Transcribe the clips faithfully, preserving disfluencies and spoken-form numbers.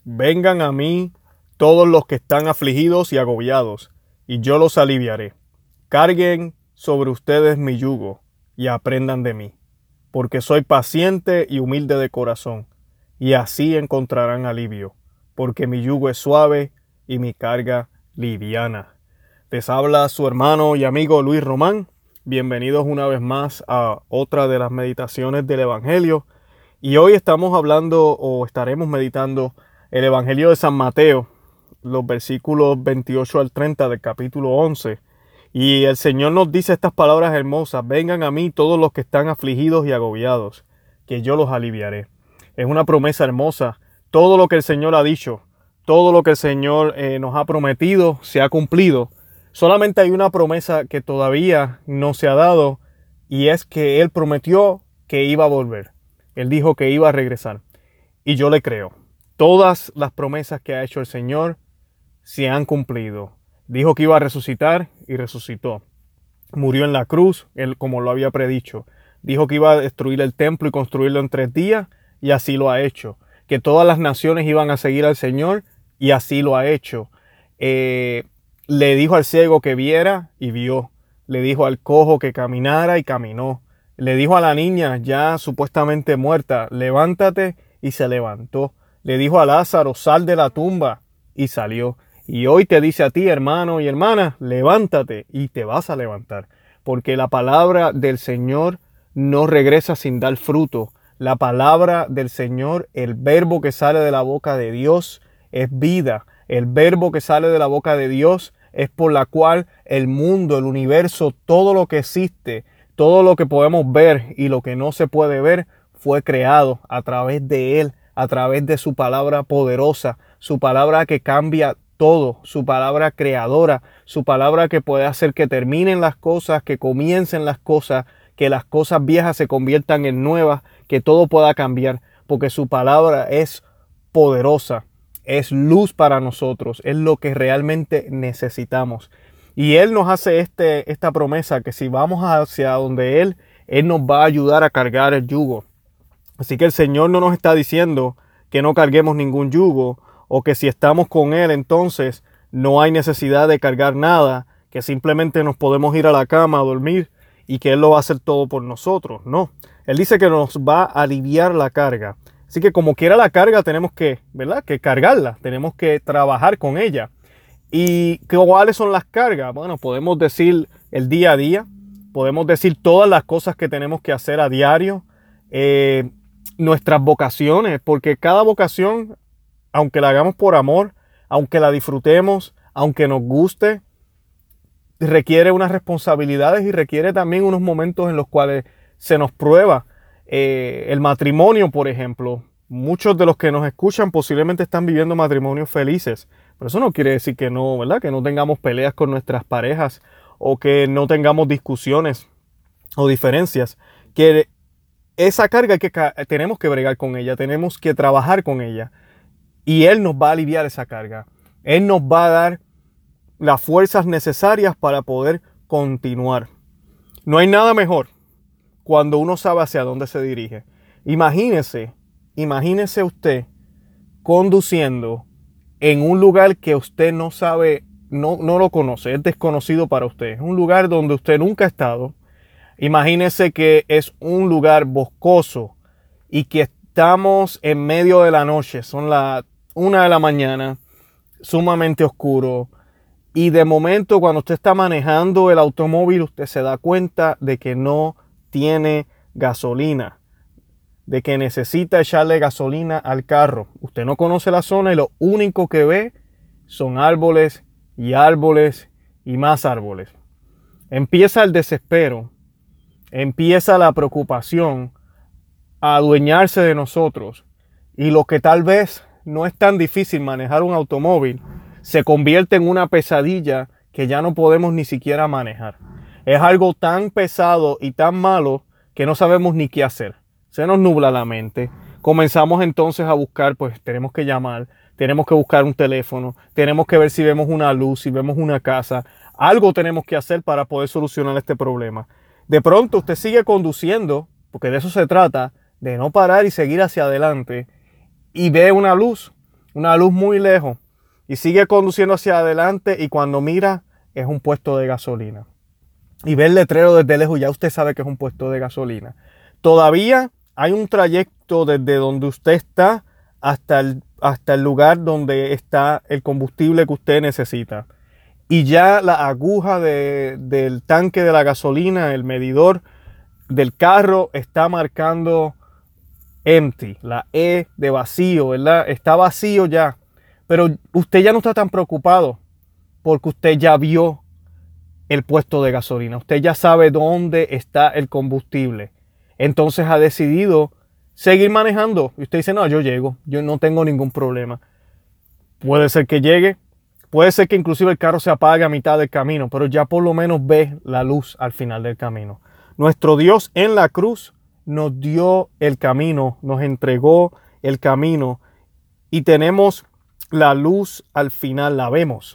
Vengan a mí todos los que están afligidos y agobiados, y yo los aliviaré. Carguen sobre ustedes mi yugo y aprendan de mí, porque soy paciente y humilde de corazón, y así encontrarán alivio, porque mi yugo es suave y mi carga liviana. Les habla su hermano y amigo Luis Román. Bienvenidos una vez más a otra de las meditaciones del Evangelio. Y hoy estamos hablando o estaremos meditando el Evangelio de San Mateo, los versículos veintiocho al treinta del capítulo once. Y el Señor nos dice estas palabras hermosas: vengan a mí todos los que están afligidos y agobiados, que yo los aliviaré. Es una promesa hermosa. Todo lo que el Señor ha dicho, todo lo que el Señor eh, nos ha prometido se ha cumplido. Solamente hay una promesa que todavía no se ha dado, y es que Él prometió que iba a volver. Él dijo que iba a regresar, y yo le creo. Todas las promesas que ha hecho el Señor se han cumplido. Dijo que iba a resucitar y resucitó. Murió en la cruz, él, como lo había predicho. Dijo que iba a destruir el templo y construirlo en tres días, y así lo ha hecho. Que todas las naciones iban a seguir al Señor, y así lo ha hecho. Eh, le dijo al ciego que viera y vio. Le dijo al cojo que caminara y caminó. Le dijo a la niña ya supuestamente muerta: levántate, y se levantó. Le dijo a Lázaro: sal de la tumba, y salió. Y hoy te dice a ti, hermano y hermana: levántate, y te vas a levantar. Porque la palabra del Señor no regresa sin dar fruto. La palabra del Señor, el verbo que sale de la boca de Dios, es vida. El verbo que sale de la boca de Dios es por la cual el mundo, el universo, todo lo que existe, todo lo que podemos ver y lo que no se puede ver, fue creado a través de Él, a través de su palabra poderosa, su palabra que cambia todo, su palabra creadora, su palabra que puede hacer que terminen las cosas, que comiencen las cosas, que las cosas viejas se conviertan en nuevas, que todo pueda cambiar, porque su palabra es poderosa, es luz para nosotros, es lo que realmente necesitamos. Y Él nos hace este, esta promesa que si vamos hacia donde Él, Él nos va a ayudar a cargar el yugo. Así que el Señor no nos está diciendo que no carguemos ningún yugo, o que si estamos con Él entonces no hay necesidad de cargar nada, que simplemente nos podemos ir a la cama a dormir y que Él lo va a hacer todo por nosotros. No, Él dice que nos va a aliviar la carga. Así que como quiera la carga tenemos que, ¿verdad?, que cargarla, tenemos que trabajar con ella. ¿Y cuáles son las cargas? Bueno, podemos decir el día a día, podemos decir todas las cosas que tenemos que hacer a diario, eh, nuestras vocaciones, porque cada vocación, aunque la hagamos por amor, aunque la disfrutemos, aunque nos guste, requiere unas responsabilidades y requiere también unos momentos en los cuales se nos prueba. Eh, el matrimonio, por ejemplo. Muchos de los que nos escuchan posiblemente están viviendo matrimonios felices. Pero eso no quiere decir que no, ¿verdad?, que no tengamos peleas con nuestras parejas o que no tengamos discusiones o diferencias. Que esa carga que tenemos que bregar con ella, tenemos que trabajar con ella. Y Él nos va a aliviar esa carga. Él nos va a dar las fuerzas necesarias para poder continuar. No hay nada mejor cuando uno sabe hacia dónde se dirige. Imagínese, imagínese usted conduciendo en un lugar que usted no sabe, no, no lo conoce, es desconocido para usted. Es un lugar donde usted nunca ha estado. Imagínese que es un lugar boscoso y que estamos en medio de la noche, son las una de la mañana, sumamente oscuro. Y de momento, cuando usted está manejando el automóvil, usted se da cuenta de que no tiene gasolina, de que necesita echarle gasolina al carro. Usted no conoce la zona y lo único que ve son árboles y árboles y más árboles. Empieza el desespero, empieza la preocupación a adueñarse de nosotros, y lo que tal vez no es tan difícil, manejar un automóvil, se convierte en una pesadilla que ya no podemos ni siquiera manejar. Es algo tan pesado y tan malo que no sabemos ni qué hacer. Se nos nubla la mente. Comenzamos entonces a buscar, pues tenemos que llamar, tenemos que buscar un teléfono, tenemos que ver si vemos una luz, si vemos una casa. Algo tenemos que hacer para poder solucionar este problema. De pronto usted sigue conduciendo, porque de eso se trata, de no parar y seguir hacia adelante, y ve una luz. una luz muy lejos, y sigue conduciendo hacia adelante y cuando mira es un puesto de gasolina. Y ve el letrero desde lejos, ya usted sabe que es un puesto de gasolina. Todavía hay un trayecto desde donde usted está hasta el, hasta el lugar donde está el combustible que usted necesita. Y ya la aguja de, del tanque de la gasolina, el medidor del carro está marcando empty, la E de vacío, ¿verdad? Está vacío ya. Pero usted ya no está tan preocupado porque usted ya vio el puesto de gasolina. Usted ya sabe dónde está el combustible. Entonces ha decidido seguir manejando. Y usted dice, no, yo llego, yo no tengo ningún problema. Puede ser que llegue, puede ser que inclusive el carro se apague a mitad del camino, pero ya por lo menos ve la luz al final del camino. Nuestro Dios en la cruz nos dio el camino, nos entregó el camino y tenemos la luz al final, la vemos.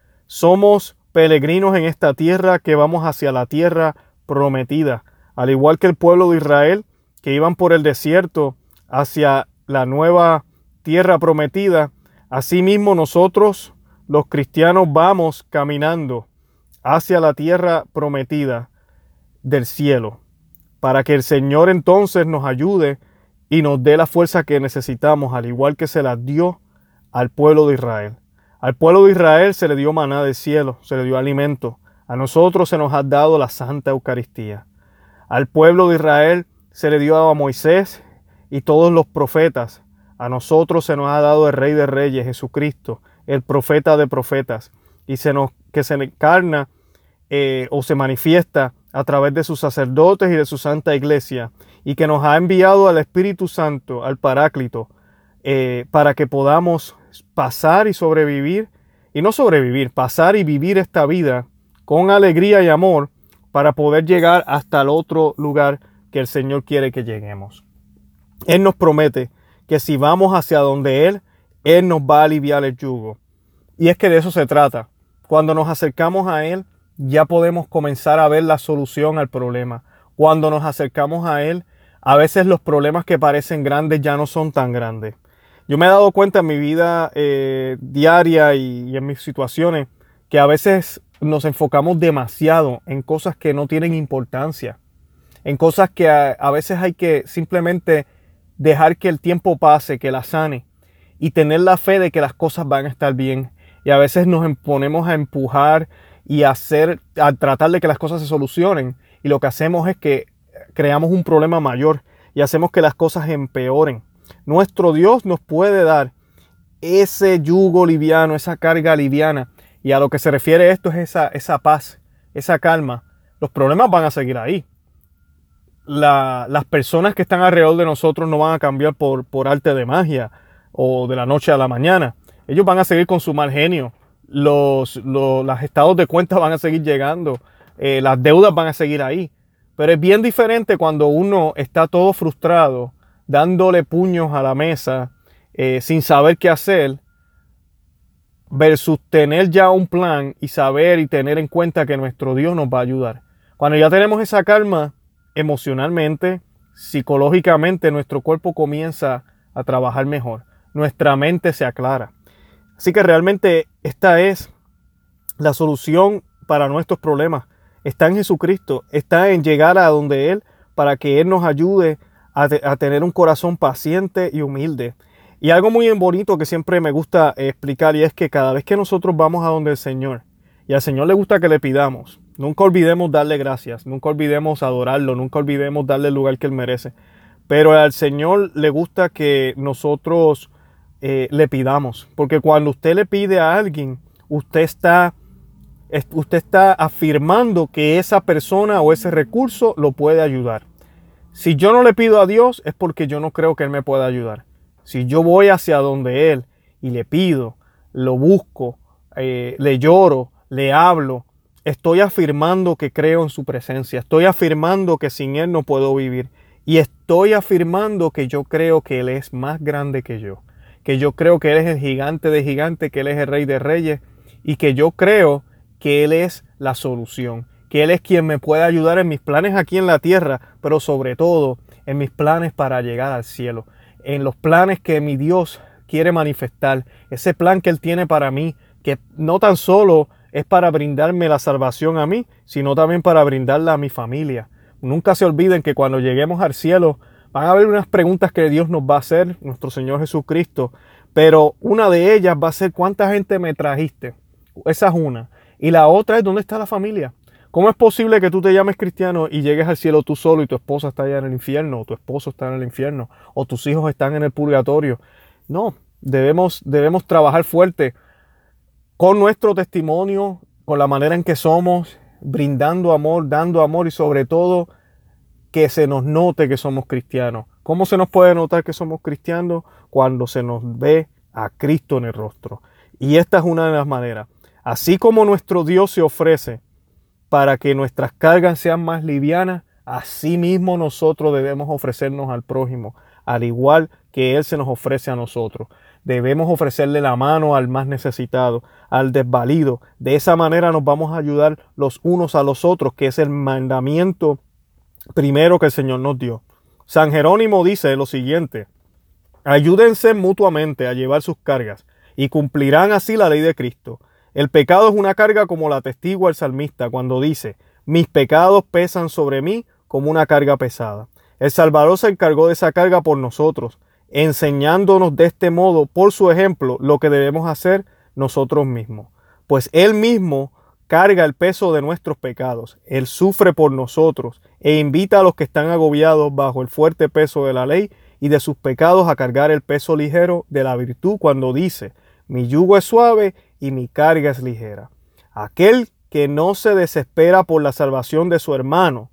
Somos peregrinos en esta tierra que vamos hacia la tierra prometida. Al igual que el pueblo de Israel, que iban por el desierto hacia la nueva tierra prometida, asimismo nosotros, los cristianos, vamos caminando hacia la tierra prometida del cielo, para que el Señor entonces nos ayude y nos dé la fuerza que necesitamos, al igual que se la dio al pueblo de Israel. Al pueblo de Israel se le dio maná del cielo, se le dio alimento. A nosotros se nos ha dado la Santa Eucaristía. Al pueblo de Israel se le dio a Moisés y todos los profetas. A nosotros se nos ha dado el Rey de Reyes, Jesucristo, el profeta de profetas, y se nos, que se encarna eh, o se manifiesta a través de sus sacerdotes y de su Santa Iglesia, y que nos ha enviado al Espíritu Santo, al Paráclito, eh, para que podamos pasar y sobrevivir, y no sobrevivir, pasar y vivir esta vida con alegría y amor para poder llegar hasta el otro lugar que el Señor quiere que lleguemos. Él nos promete que si vamos hacia donde Él, Él nos va a aliviar el yugo. Y es que de eso se trata. Cuando nos acercamos a Él, ya podemos comenzar a ver la solución al problema. Cuando nos acercamos a Él, a veces los problemas que parecen grandes ya no son tan grandes. Yo me he dado cuenta en mi vida eh, diaria y, y en mis situaciones que a veces nos enfocamos demasiado en cosas que no tienen importancia, en cosas que a, a veces hay que simplemente dejar que el tiempo pase, que la sane y tener la fe de que las cosas van a estar bien. Y a veces nos ponemos a empujar y a hacer, a tratar de que las cosas se solucionen, y lo que hacemos es que creamos un problema mayor y hacemos que las cosas empeoren. Nuestro Dios nos puede dar ese yugo liviano, esa carga liviana. Y a lo que se refiere esto es esa, esa paz, esa calma. Los problemas van a seguir ahí. La, las personas que están alrededor de nosotros no van a cambiar por, por arte de magia o de la noche a la mañana. Ellos van a seguir con su mal genio. Los, los, los estados de cuenta van a seguir llegando. Eh, las deudas van a seguir ahí. Pero es bien diferente cuando uno está todo frustrado, dándole puños a la mesa, eh, sin saber qué hacer, versus tener ya un plan y saber y tener en cuenta que nuestro Dios nos va a ayudar. Cuando ya tenemos esa calma emocionalmente, psicológicamente, nuestro cuerpo comienza a trabajar mejor. Nuestra mente se aclara. Así que realmente esta es la solución para nuestros problemas. Está en Jesucristo, está en llegar a donde Él para que Él nos ayude a, te, a tener un corazón paciente y humilde. Y algo muy bonito que siempre me gusta explicar, y es que cada vez que nosotros vamos a donde el Señor, y al Señor le gusta que le pidamos, nunca olvidemos darle gracias, nunca olvidemos adorarlo, nunca olvidemos darle el lugar que Él merece. Pero al Señor le gusta que nosotros eh, le pidamos, porque cuando usted le pide a alguien, usted está, usted está afirmando que esa persona o ese recurso lo puede ayudar. Si yo no le pido a Dios, es porque yo no creo que Él me pueda ayudar. Si yo voy hacia donde Él y le pido, lo busco, eh, le lloro, le hablo, estoy afirmando que creo en su presencia. Estoy afirmando que sin Él no puedo vivir. Y estoy afirmando que yo creo que Él es más grande que yo. Que yo creo que Él es el gigante de gigantes, que Él es el Rey de Reyes. Y que yo creo que Él es la solución. Que Él es quien me puede ayudar en mis planes aquí en la tierra, pero sobre todo en mis planes para llegar al cielo. En los planes que mi Dios quiere manifestar, ese plan que Él tiene para mí, que no tan solo es para brindarme la salvación a mí, sino también para brindarla a mi familia. Nunca se olviden que cuando lleguemos al cielo van a haber unas preguntas que Dios nos va a hacer, nuestro Señor Jesucristo, pero una de ellas va a ser ¿cuánta gente me trajiste? Esa es una. Y la otra es ¿dónde está la familia? ¿Cómo es posible que tú te llames cristiano y llegues al cielo tú solo y tu esposa está allá en el infierno, o tu esposo está en el infierno, o tus hijos están en el purgatorio? No, debemos, debemos trabajar fuerte con nuestro testimonio, con la manera en que somos, brindando amor, dando amor y sobre todo que se nos note que somos cristianos. ¿Cómo se nos puede notar que somos cristianos? Cuando se nos ve a Cristo en el rostro. Y esta es una de las maneras. Así como nuestro Dios se ofrece para que nuestras cargas sean más livianas, así mismo nosotros debemos ofrecernos al prójimo, al igual que Él se nos ofrece a nosotros. Debemos ofrecerle la mano al más necesitado, al desvalido. De esa manera nos vamos a ayudar los unos a los otros, que es el mandamiento primero que el Señor nos dio. San Jerónimo dice lo siguiente: ayúdense mutuamente a llevar sus cargas y cumplirán así la ley de Cristo. El pecado es una carga como la atestigua el salmista cuando dice: mis pecados pesan sobre mí como una carga pesada. El Salvador se encargó de esa carga por nosotros, enseñándonos de este modo, por su ejemplo, lo que debemos hacer nosotros mismos. Pues Él mismo carga el peso de nuestros pecados. Él sufre por nosotros e invita a los que están agobiados bajo el fuerte peso de la ley y de sus pecados a cargar el peso ligero de la virtud cuando dice: mi yugo es suave y mi carga es ligera. Aquel que no se desespera por la salvación de su hermano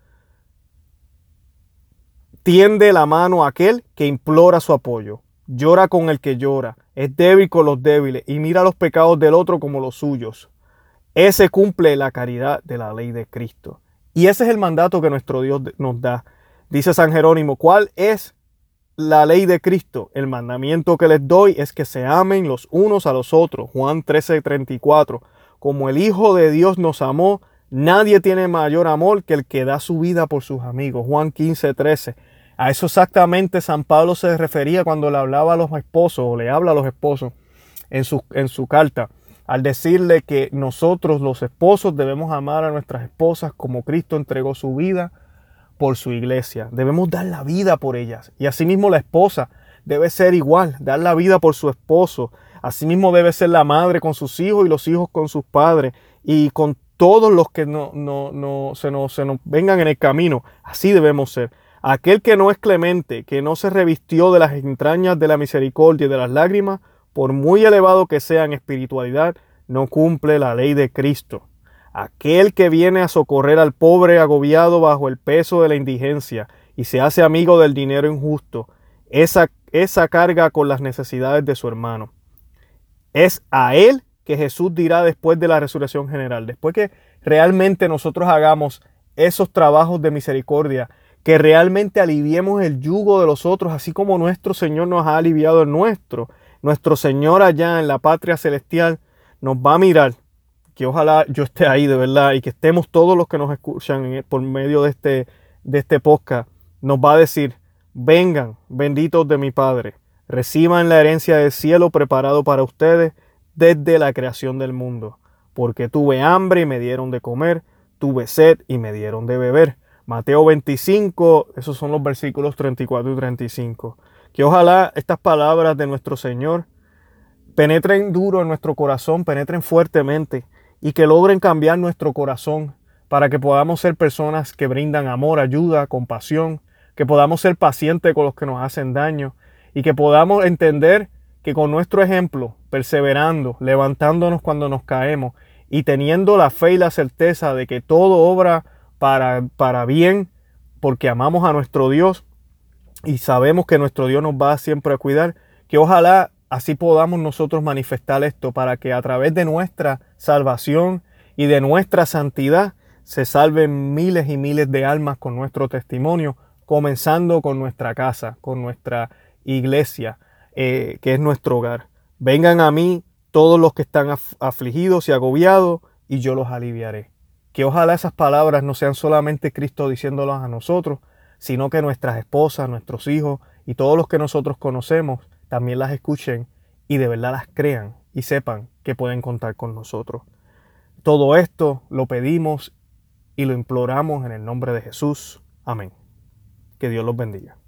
tiende la mano a aquel que implora su apoyo. Llora con el que llora, es débil con los débiles y mira los pecados del otro como los suyos. Ese cumple la caridad de la ley de Cristo. Y ese es el mandato que nuestro Dios nos da. Dice San Jerónimo: ¿cuál es la ley de Cristo? El mandamiento que les doy es que se amen los unos a los otros. Juan trece, treinta y cuatro. Como el Hijo de Dios nos amó, nadie tiene mayor amor que el que da su vida por sus amigos. Juan quince, trece. A eso exactamente San Pablo se refería cuando le hablaba a los esposos, o le habla a los esposos en su, en su carta, al decirle que nosotros los esposos debemos amar a nuestras esposas como Cristo entregó su vida por su iglesia. Debemos dar la vida por ellas. Y asimismo la esposa debe ser igual, dar la vida por su esposo. Asimismo debe ser la madre con sus hijos y los hijos con sus padres y con todos los que no, no, no, se, nos, se nos vengan en el camino. Así debemos ser. Aquel que no es clemente, que no se revistió de las entrañas de la misericordia y de las lágrimas, por muy elevado que sea en espiritualidad, no cumple la ley de Cristo. Aquel que viene a socorrer al pobre agobiado bajo el peso de la indigencia y se hace amigo del dinero injusto, esa, esa carga con las necesidades de su hermano. Es a él que Jesús dirá después de la resurrección general, después que realmente nosotros hagamos esos trabajos de misericordia, que realmente aliviemos el yugo de los otros, así como nuestro Señor nos ha aliviado el nuestro. Nuestro Señor allá en la patria celestial nos va a mirar, que ojalá yo esté ahí de verdad y que estemos todos los que nos escuchan por medio de este, de este podcast. Nos va a decir: vengan, benditos de mi Padre, reciban la herencia del cielo preparado para ustedes desde la creación del mundo. Porque tuve hambre y me dieron de comer, tuve sed y me dieron de beber. Mateo veinticinco, esos son los versículos treinta y cuatro y treinta y cinco. Que ojalá estas palabras de nuestro Señor penetren duro en nuestro corazón, penetren fuertemente y que logren cambiar nuestro corazón para que podamos ser personas que brindan amor, ayuda, compasión, que podamos ser pacientes con los que nos hacen daño y que podamos entender que con nuestro ejemplo, perseverando, levantándonos cuando nos caemos y teniendo la fe y la certeza de que todo obra para, para bien, porque amamos a nuestro Dios y sabemos que nuestro Dios nos va siempre a cuidar, que ojalá así podamos nosotros manifestar esto para que a través de nuestra salvación y de nuestra santidad se salven miles y miles de almas con nuestro testimonio, comenzando con nuestra casa, con nuestra iglesia, eh, que es nuestro hogar. Vengan a mí todos los que están af- afligidos y agobiados y yo los aliviaré. Que ojalá esas palabras no sean solamente Cristo diciéndolas a nosotros, sino que nuestras esposas, nuestros hijos y todos los que nosotros conocemos también las escuchen y de verdad las crean y sepan que pueden contar con nosotros. Todo esto lo pedimos y lo imploramos en el nombre de Jesús. Amén. Que Dios los bendiga.